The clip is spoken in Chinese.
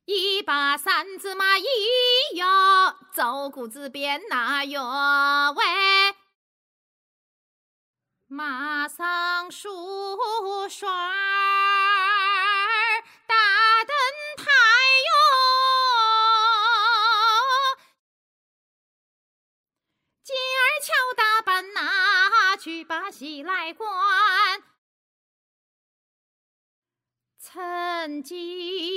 一把扇子嘛一摇，走谷子边那哟喂，马上梳刷儿大灯台哟，今儿瞧打扮哪去把戏来观，曾经